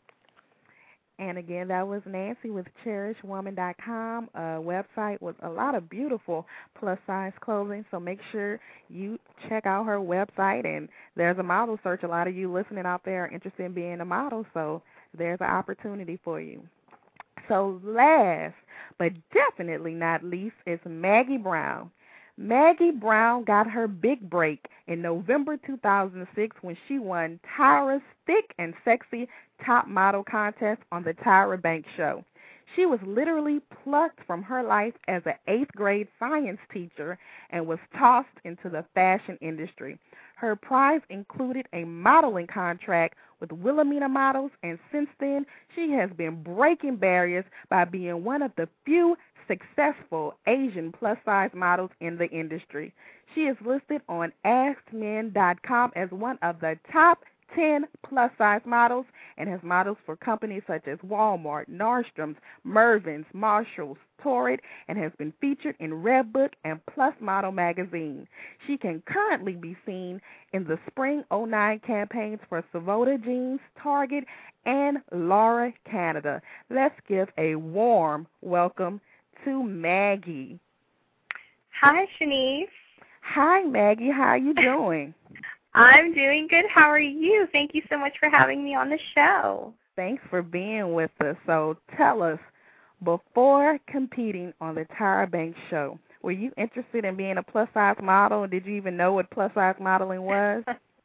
And again, that was Nancy with Cherished Woman dot com, a website with a lot of beautiful plus-size clothing. So make sure you check out her website. And there's a model search. A lot of you listening out there are interested in being a model, so there's an opportunity for you. So last but definitely not least is Maggie Brown. Maggie Brown got her big break in November two thousand six when she won Tyra's Thick and Sexy Top Model Contest on the Tyra Banks Show. She was literally plucked from her life as an eighth grade science teacher and was tossed into the fashion industry. Her prize included a modeling contract with Wilhelmina Models, and since then, she has been breaking barriers by being one of the few successful Asian plus-size models in the industry. She is listed on ask men dot com as one of the top ten plus-size models and has models for companies such as Walmart, Nordstrom's, Mervyn's, Marshall's, Torrid, and has been featured in Redbook and Plus Model magazine. She can currently be seen in the Spring oh nine campaigns for Savoda Jeans, Target, and Laura Canada. Let's give a warm welcome to Maggie. Hi, Shanice. Hi, Maggie. How are you doing? I'm doing good. How are you? Thank you so much for having me on the show. Thanks for being with us. So tell us, before competing on the Tyra Banks show, were you interested in being a plus-size model? Did you even know what plus-size modeling was?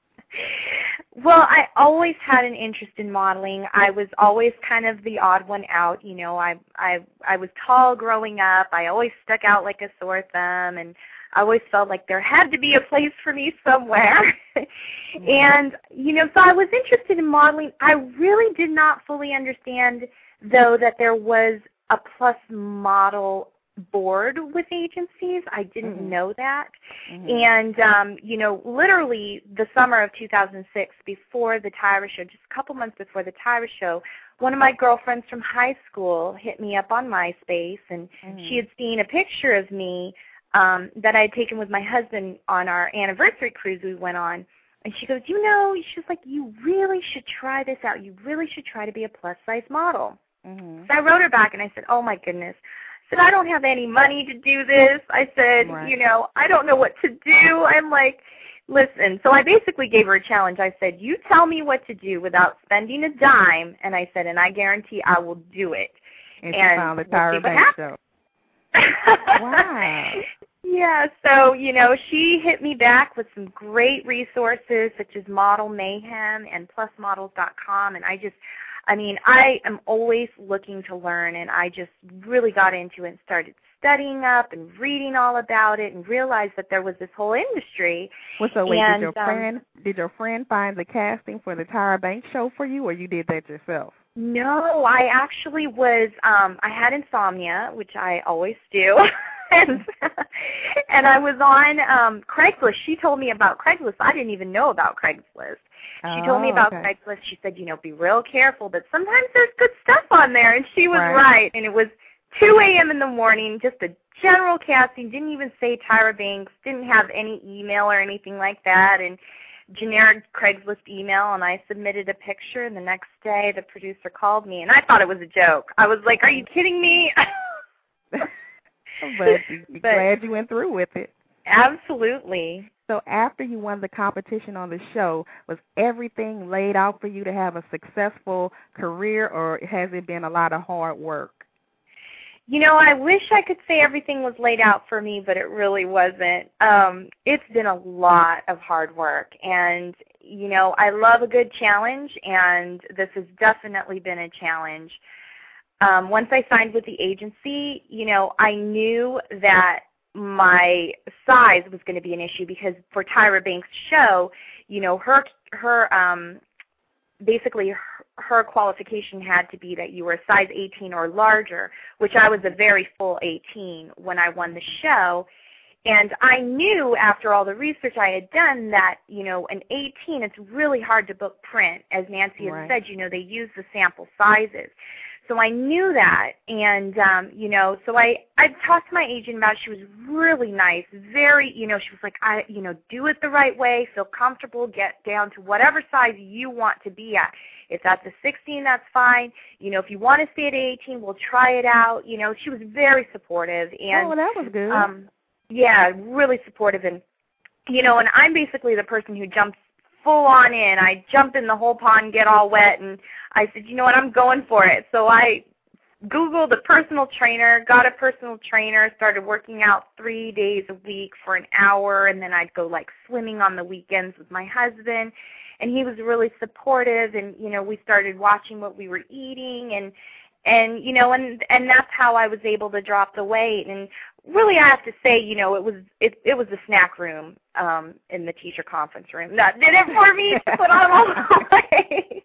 Well, I always had an interest in modeling. I was always kind of the odd one out. You know, I I I was tall growing up. I always stuck out like a sore thumb, and I always felt like there had to be a place for me somewhere. And, you know, so I was interested in modeling. I really did not fully understand, though, that there was a plus model board with agencies. I didn't mm-hmm. know that. Mm-hmm. And, um, you know, literally the summer of two thousand six, before the Tyra show, just a couple months before the Tyra show, one of my girlfriends from high school hit me up on MySpace, and mm-hmm. she had seen a picture of me Um, that I had taken with my husband on our anniversary cruise we went on. And she goes, you know, she's like, you really should try this out. You really should try to be a plus-size model. Mm-hmm. So I wrote her back, and I said, oh, my goodness. I said, I don't have any money to do this. I said, right. you know, I don't know what to do. I'm like, listen. So I basically gave her a challenge. I said, you tell me what to do without spending a dime. And I said, and I guarantee I will do it. And, and she found the Tyra Banks show. Wow. Yeah, so, you know, she hit me back with some great resources such as Model Mayhem and plus models dot com, and I just, I mean, I am always looking to learn, and I just really got into it and started studying up and reading all about it and realized that there was this whole industry. Well, so wait, and, did your um, friend did your friend find the casting for the Tyra Banks show for you, or you did that yourself? No, I actually was, um, I had insomnia, which I always do, and, and I was on um, Craigslist. She told me about Craigslist. I didn't even know about Craigslist. She oh, told me about okay. Craigslist. She said, you know, be real careful, but sometimes there's good stuff on there, and she was right. right. And it was two a.m. in the morning, just a general casting, didn't even say Tyra Banks, didn't have any email or anything like that, and generic Craigslist email, and I submitted a picture, and the next day the producer called me, and I thought it was a joke. I was like, are you kidding me? But you're glad you went through with it. Absolutely. So after you won the competition on the show, was everything laid out for you to have a successful career, or has it been a lot of hard work? You know, I wish I could say everything was laid out for me, but it really wasn't. Um, it's been a lot of hard work, and, you know, I love a good challenge, and this has definitely been a challenge. Um, once I signed with the agency, you know, I knew that my size was going to be an issue because for Tyra Banks' show, you know, her, her um, basically her, her qualification had to be that you were a size eighteen or larger, which I was a very full eighteen when I won the show. And I knew after all the research I had done that, you know, an eighteen, it's really hard to book print. As Nancy right. had said, you know, they use the sample sizes. So I knew that, and, um, you know, so I, I talked to my agent about it. She was really nice, very, you know, she was like, I, you know, do it the right way, feel comfortable, get down to whatever size you want to be at. If that's a sixteen, that's fine. You know, if you want to stay at eighteen, we'll try it out. You know, she was very supportive. And, oh, well, that was good. Um, yeah, really supportive. And, you know, and I'm basically the person who jumps full on in. I jump in the whole pond, get all wet, and I said, you know what, I'm going for it. So I Googled a personal trainer, got a personal trainer, started working out three days a week for an hour, and then I'd go like swimming on the weekends with my husband. And he was really supportive, and, you know, we started watching what we were eating, and and you know, and and that's how I was able to drop the weight. And really, I have to say, you know, it was it it was the snack room um, in the teacher conference room that did it for me to put on all the weight.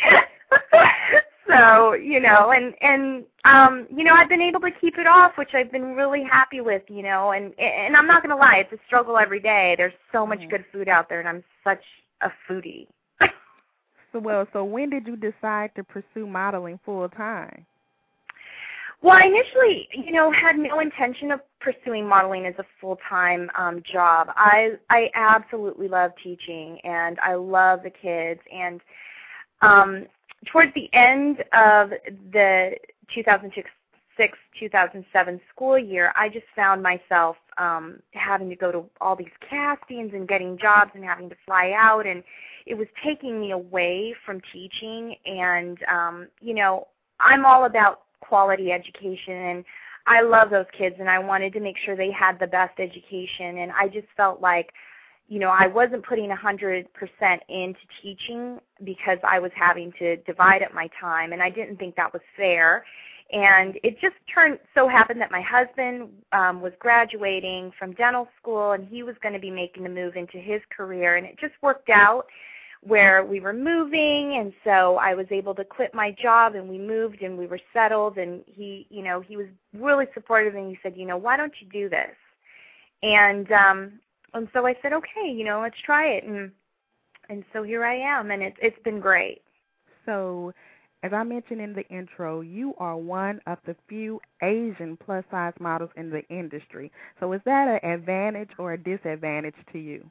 So, you know, and, and um, you know, I've been able to keep it off, which I've been really happy with, you know, and, and I'm not going to lie, it's a struggle every day. There's so much good food out there, and I'm such a foodie. So, well, so when did you decide to pursue modeling full time? Well, I initially, you know, had no intention of pursuing modeling as a full-time um, job. I I absolutely love teaching, and I love the kids, and um, towards the end of the two thousand six two thousand seven school year, I just found myself um, having to go to all these castings and getting jobs and having to fly out, and it was taking me away from teaching. And, um, you know, I'm all about quality education, and I love those kids, and I wanted to make sure they had the best education, and I just felt like, you know, I wasn't putting one hundred percent into teaching because I was having to divide up my time, and I didn't think that was fair. And it just turned so happened that my husband um, was graduating from dental school, and he was going to be making the move into his career, and it just worked out where we were moving, and so I was able to quit my job, and we moved, and we were settled, and he, you know, he was really supportive, and he said, you know, why don't you do this? And um, and so I said, okay, you know, let's try it, and and so here I am, and it's it's been great. So, as I mentioned in the intro, you are one of the few Asian plus-size models in the industry. So is that an advantage or a disadvantage to you?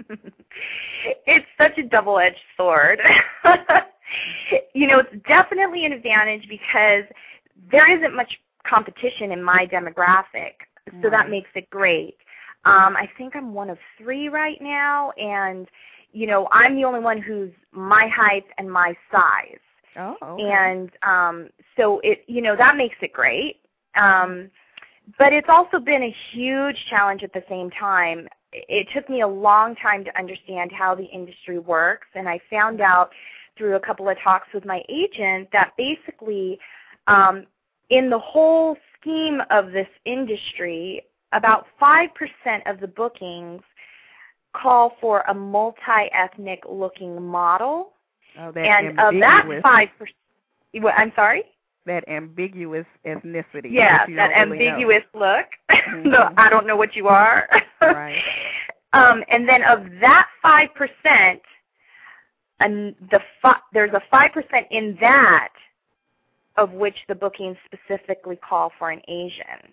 It's such a double-edged sword. You know, it's definitely an advantage because there isn't much competition in my demographic, so that makes it great. Um, I think I'm one of three right now, and, you know, I'm the only one who's my height and my size. Oh, okay. And um, so, it, you know, that makes it great. Um, but it's also been a huge challenge at the same time. It took me a long time to understand how the industry works, and I found out through a couple of talks with my agent that basically um, in the whole scheme of this industry, about five percent of the bookings call for a multi-ethnic looking model. Oh, that and ambiguous. Of that five percent, I'm sorry? That ambiguous ethnicity. Yeah, that, that really ambiguous know. look. Mm-hmm. So I don't know what you are. Right. um, and then of that five percent, and the fi- there's a five percent in that of which the bookings specifically call for an Asian.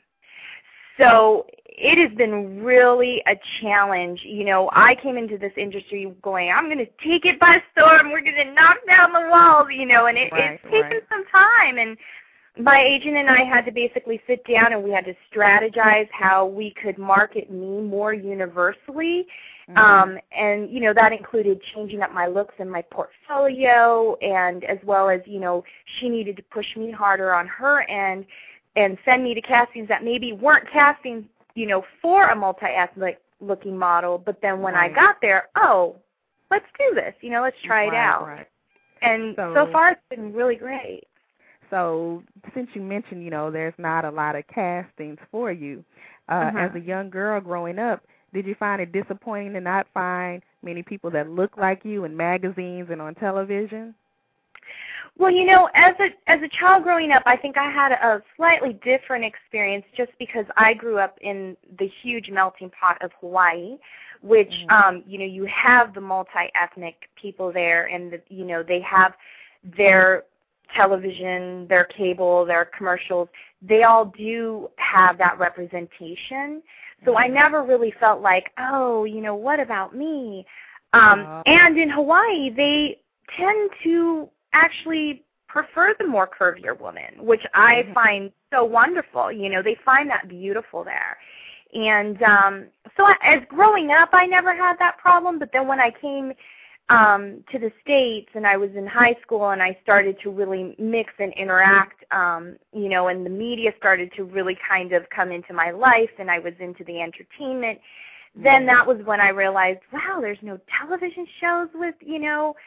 So it has been really a challenge. You know, I came into this industry going, I'm going to take it by storm. We're going to knock down the walls, you know, and it, right, it's taken right. some time. And my agent and I had to basically sit down and we had to strategize how we could market me more universally. Mm-hmm. Um, and, you know, that included changing up my looks and my portfolio, and as well as, you know, she needed to push me harder on her end and send me to castings that maybe weren't castings, you know, for a multi-ethnic looking model, but then when right. I got there, oh, let's do this, you know, let's try right, it out. Right. And so, so far it's been really great. So since you mentioned, you know, there's not a lot of castings for you, uh, uh-huh. as a young girl growing up, did you find it disappointing to not find many people that look like you in magazines and on television? Well, you know, as a as a child growing up, I think I had a slightly different experience just because I grew up in the huge melting pot of Hawaii, which, mm-hmm. um, you know, you have the multi-ethnic people there, and, the, you know, they have their television, their cable, their commercials. They all do have that representation. So I never really felt like, oh, you know, what about me? Um, uh, and in Hawaii, they tend to actually prefer the more curvier woman, which I mm-hmm. find so wonderful. You know, they find that beautiful there. And um, so I, as growing up, I never had that problem. But then when I came um, to the States and I was in high school and I started to really mix and interact, um, you know, and the media started to really kind of come into my life and I was into the entertainment, then that was when I realized, wow, there's no television shows with, you know,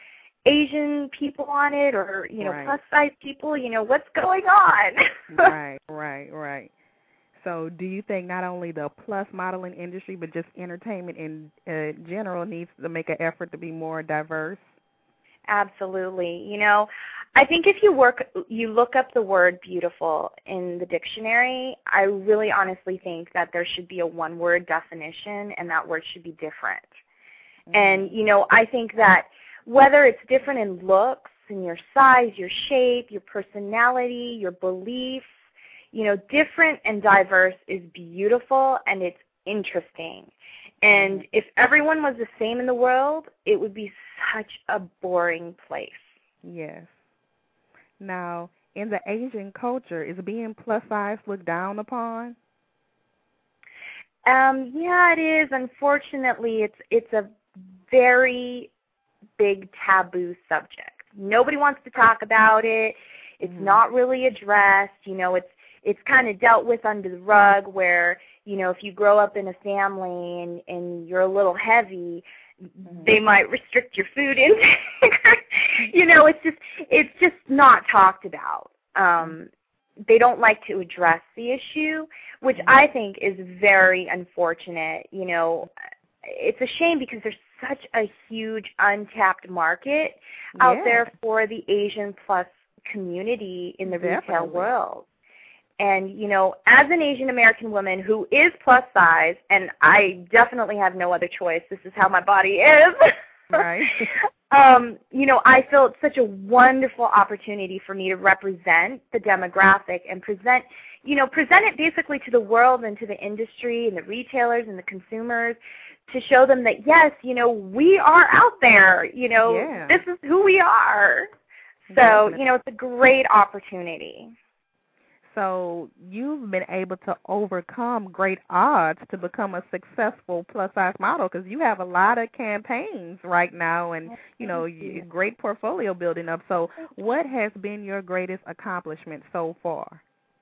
Asian people on it or, you know, Right. plus-size people? You know, what's going on? Right, right, right. So do you think not only the plus modeling industry, but just entertainment in uh, general needs to make an effort to be more diverse? Absolutely. You know, I think if you work, you look up the word beautiful in the dictionary, I really honestly think that there should be a one-word definition, and that word should be different. Mm-hmm. And, you know, I think that whether it's different in looks, in your size, your shape, your personality, your beliefs, you know, different and diverse is beautiful and it's interesting. And mm-hmm. if everyone was the same in the world, it would be such a boring place. Yes. Now, in the Asian culture, is being plus size looked down upon? Um, yeah, it is. Unfortunately, it's it's a very big taboo subject. Nobody wants to talk about it. It's mm-hmm. not really addressed. You know, it's it's kind of dealt with under the rug where, you know, if you grow up in a family and, and you're a little heavy, mm-hmm. they might restrict your food intake. You know, it's just it's just not talked about. Um, they don't like to address the issue, which mm-hmm. I think is very unfortunate. You know, it's a shame because there's such a huge untapped market out yeah. there for the Asian plus community in the Definitely. retail world. And, you know, as an Asian American woman who is plus size, and I definitely have no other choice, this is how my body is, right. um, you know, I feel it's such a wonderful opportunity for me to represent the demographic and present, you know, present it basically to the world and to the industry and the retailers and the consumers to show them that, yes, you know, we are out there, you know, yeah. this is who we are. So, Definitely. you know, it's a great opportunity. So you've been able to overcome great odds to become a successful plus-size model because you have a lot of campaigns right now and, you know, you, great portfolio building up. So what has been your greatest accomplishment so far?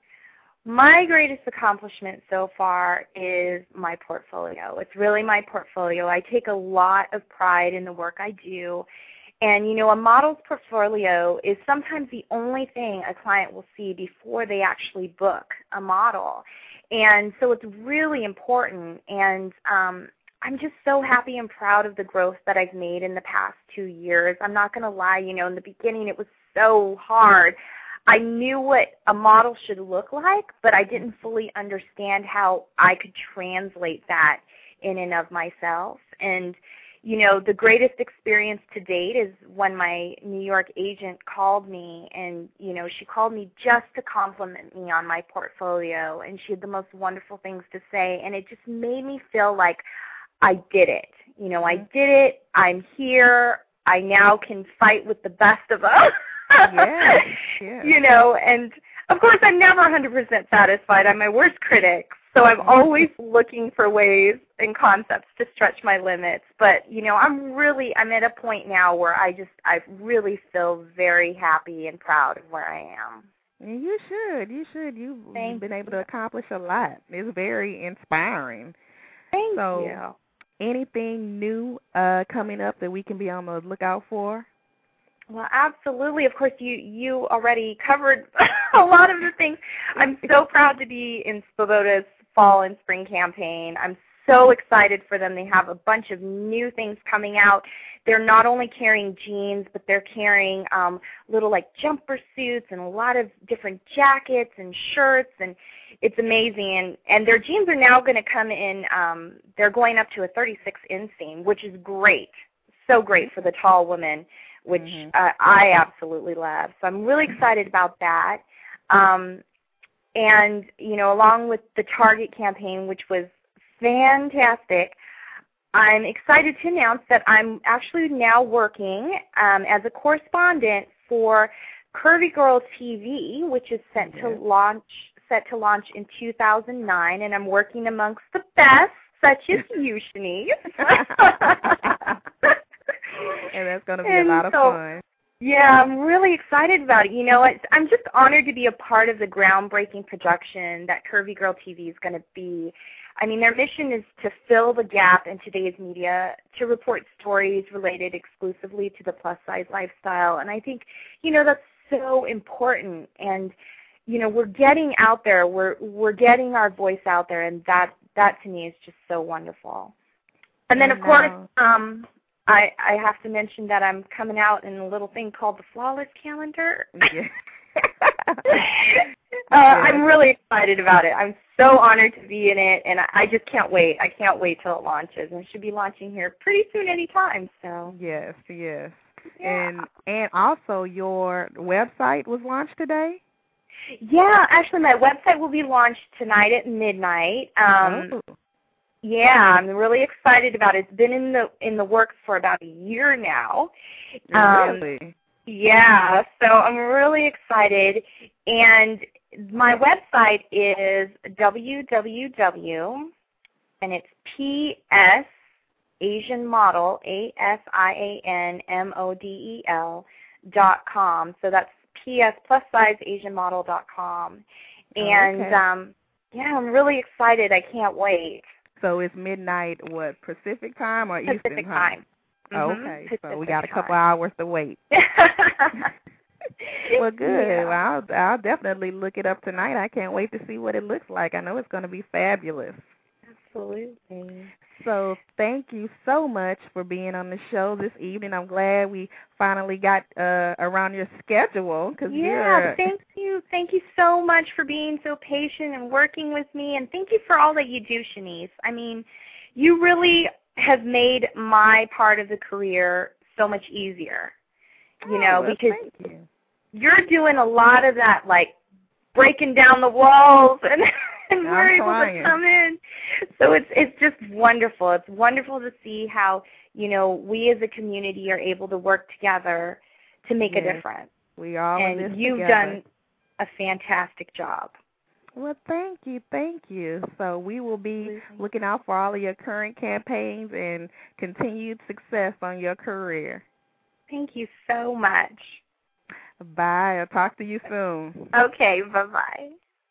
My greatest accomplishment so far is my portfolio. It's really my portfolio. I take a lot of pride in the work I do. And, you know, a model's portfolio is sometimes the only thing a client will see before they actually book a model. And so it's really important. And um, I'm just so happy and proud of the growth that I've made in the past two years. I'm not going to lie, you know, in the beginning it was so hard. I knew what a model should look like, but I didn't fully understand how I could translate that in and of myself. And you know, the greatest experience to date is when my New York agent called me and, you know, she called me just to compliment me on my portfolio, and she had the most wonderful things to say, and it just made me feel like I did it. You know, I did it. I'm here. I now can fight with the best of us. Yeah, yeah. You know, and of course I'm never one hundred percent satisfied. I'm my worst critic. So I'm always looking for ways and concepts to stretch my limits. But, you know, I'm really, I'm at a point now where I just, I really feel very happy and proud of where I am. You should. You should. You've Thank been able you. to accomplish a lot. It's very inspiring. Thank so, you. Anything new uh, coming up that we can be on the lookout for? Well, absolutely. Of course, you, you already covered a lot of the things. I'm so proud to be in Swoboda's fall and spring campaign. I'm so excited for them. They have a bunch of new things coming out. They're not only carrying jeans, but they're carrying um, little like jumper suits and a lot of different jackets and shirts, and it's amazing. And, and their jeans are now going to come in, um, they're going up to a thirty-six inseam, which is great, so great for the tall women, which mm-hmm. uh, I absolutely love. So I'm really excited about that. Um, And, you know, along with the Target campaign, which was fantastic, I'm excited to announce that I'm actually now working um, as a correspondent for Curvy Girl T V, which is set to launch set to launch in two thousand nine, and I'm working amongst the best, such as you, Shanice. And that's going to be and a lot of so, fun. Yeah, I'm really excited about it. You know, I'm just honored to be a part of the groundbreaking production that Curvy Girl T V is going to be. I mean, their mission is to fill the gap in today's media, to report stories related exclusively to the plus-size lifestyle. And I think, you know, that's so important. And, you know, we're getting out there. We're we're getting our voice out there, and that, that to me is just so wonderful. And then, of course, um, I, I have to mention that I'm coming out in a little thing called the Flawless Calendar. Yeah. uh, I'm really excited about it. I'm so honored to be in it, and I, I just can't wait. I can't wait till it launches, and it should be launching here pretty soon anytime. So Yes, yes. Yeah. And and also your website was launched today? Yeah, actually my website will be launched tonight at midnight. Um, oh. Yeah, I'm really excited about it. It's been in the in the works for about a year now. Um, Really? Yeah, so I'm really excited. And my website is www, and it's P S Asian Model, A S I A N M O D E L, dot com. So that's P S plus size Asian Model dot com. And, okay. um, yeah, I'm really excited. I can't wait. So it's midnight, what, Pacific time or Pacific Eastern time? time. Oh, Mhm, okay, so we Pacific got a couple time. hours to wait. Well, good. Yeah. Well, I'll, I'll definitely look it up tonight. I can't wait to see what it looks like. I know it's going to be fabulous. Absolutely. So thank you so much for being on the show this evening. I'm glad we finally got uh, around your schedule. Cause Yeah, you're... thank you. Thank you so much for being so patient and working with me, and thank you for all that you do, Shanice. I mean, you really have made my part of the career so much easier, you know, oh, well, because thank you. you're doing a lot of that, like, breaking down the walls, and, and we're I'm able trying. to come in. So it's it's just wonderful. It's wonderful to see how, you know, we as a community are able to work together to make yes. a difference. We all in And this you've together. done a fantastic job. Well, thank you, thank you. So we will be Absolutely. looking out for all of your current campaigns and continued success on your career. Thank you so much. Bye. I'll talk to you soon. Okay, bye-bye.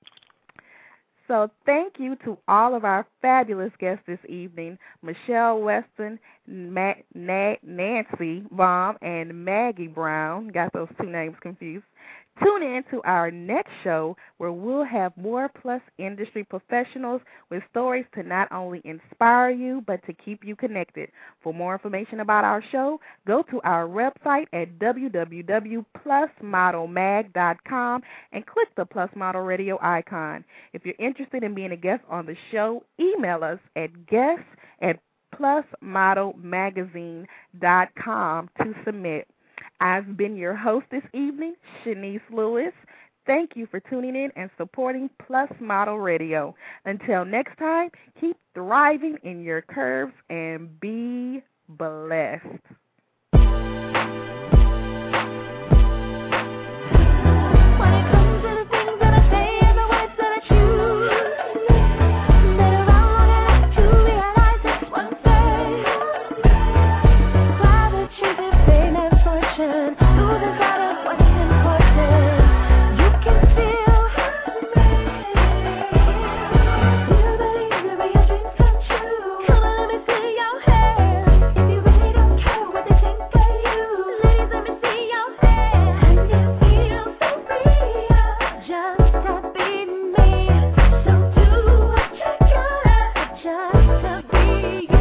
So thank you to all of our fabulous guests this evening, Michelle Weston, Ma- Na- Nancy Baum, and Maggie Brown. Got those two names confused. Tune in to our next show where we'll have more Plus industry professionals with stories to not only inspire you but to keep you connected. For more information about our show, go to our website at w w w dot plus model mag dot com and click the Plus Model Radio icon. If you're interested in being a guest on the show, email us at guests at plus model magazine dot com to submit. I've been your host this evening, Shanice Lewis. Thank you for tuning in and supporting Plus Model Radio. Until next time, keep thriving in your curves and be blessed. Just to be you.